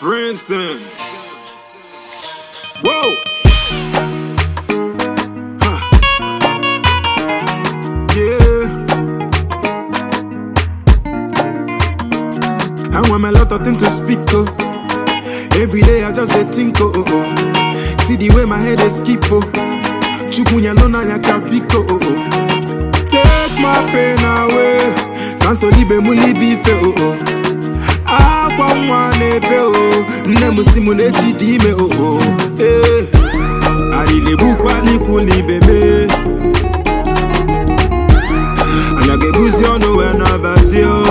Princeton. Whoa. Yeah. I want a lot of things to speak of. Every day I just think oh. See the way my head is skip oh. Chukunya lona ya kapiko oh. Take my pain away. Cancel libe muli bife oh. Akwa mwanebe oh. Nemu simu nechidime oh. Eh. Arile bukwa nikuli bebe. Anagebuzi ono wena bazio.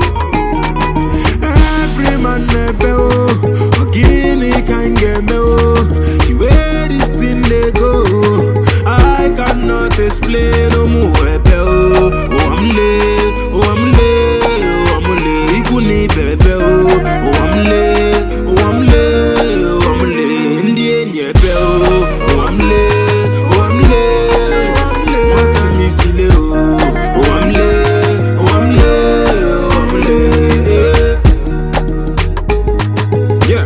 Every man nebe oh. Ogini kangeme oh. The way this thing they go, I cannot explain no more oh. Oh I'm late, oh I'm late, oh I'm late. Ikuni bebe oh. Oh I'm late, oh I'm late, oh I'm late. Indie nyebe oh. Oh I'm late, oh I'm late, oh I'm late. What time is it oh? Oh I'm late, oh I'm late, oh I'm late. Yeah.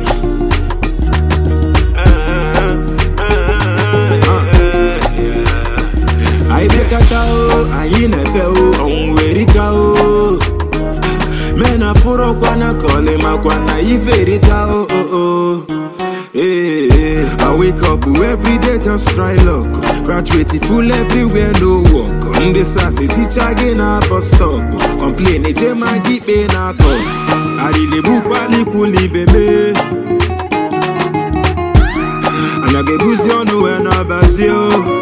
I make a tao, I in a bell, on where it go. Men are for a quana call him a quana, if it oh. Hey, I wake up every day just try luck. Graduate full everywhere, no work. On the sassy teacher again, I bus stop. Complain, a gem, I keep in a court. I really book what you could leave baby. And I get boozy on the way, no bazio.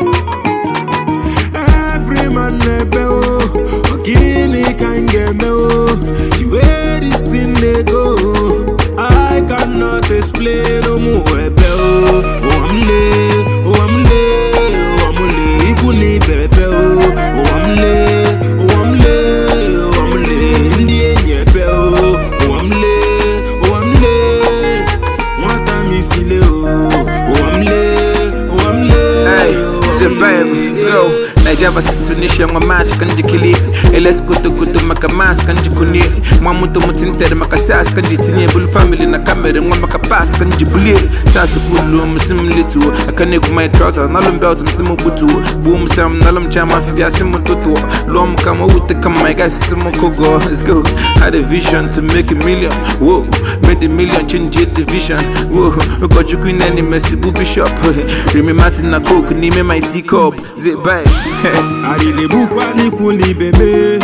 Every man nebe oh, Ogini kangeme oh. The way this thing they go, I cannot explain no more oh. Oh I'm late, oh I'm late, oh I'm late. Ikuni bebe oh. Oh I'm late, oh I'm late, oh I'm late. Indie nyebe oh. Oh I'm late, oh I'm late. What time is it oh? Oh I'm late, oh I'm late. Hey, say baby, let's go. Nigeria vs Tunisia, my match kanji kili. Eles kutu makamas kanji kuni. Mwamuto mutintere makasas kanji tinye. Bulu family na kamere mwa makapas kanji buli. Sasu bulu msimu litu. Akane kumai trouser nalum belt msimu butu. Boom sam nalum chama fivya simu tutu. Lom kama ute kama my guys simu kogo. Let's go. Had a vision to make a million. Whoa, made a million change the vision. Whoa, got you queen any messy booby shop. Remy Martin na coke ni me my teacup. Zip bye. Arile bukwa nikuli bebe.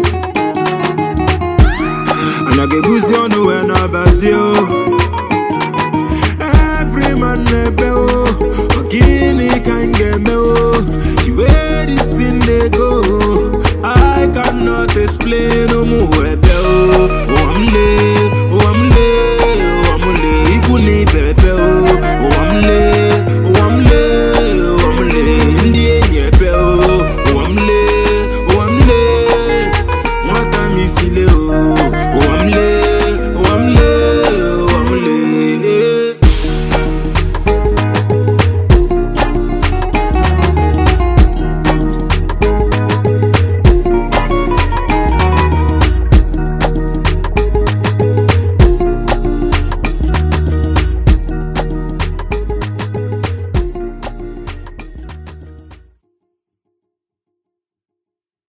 Anagebuzi ono wena bazio. Every man nebe oh. Ogini kangeme oh. The way this thing they go, I cannot explain no more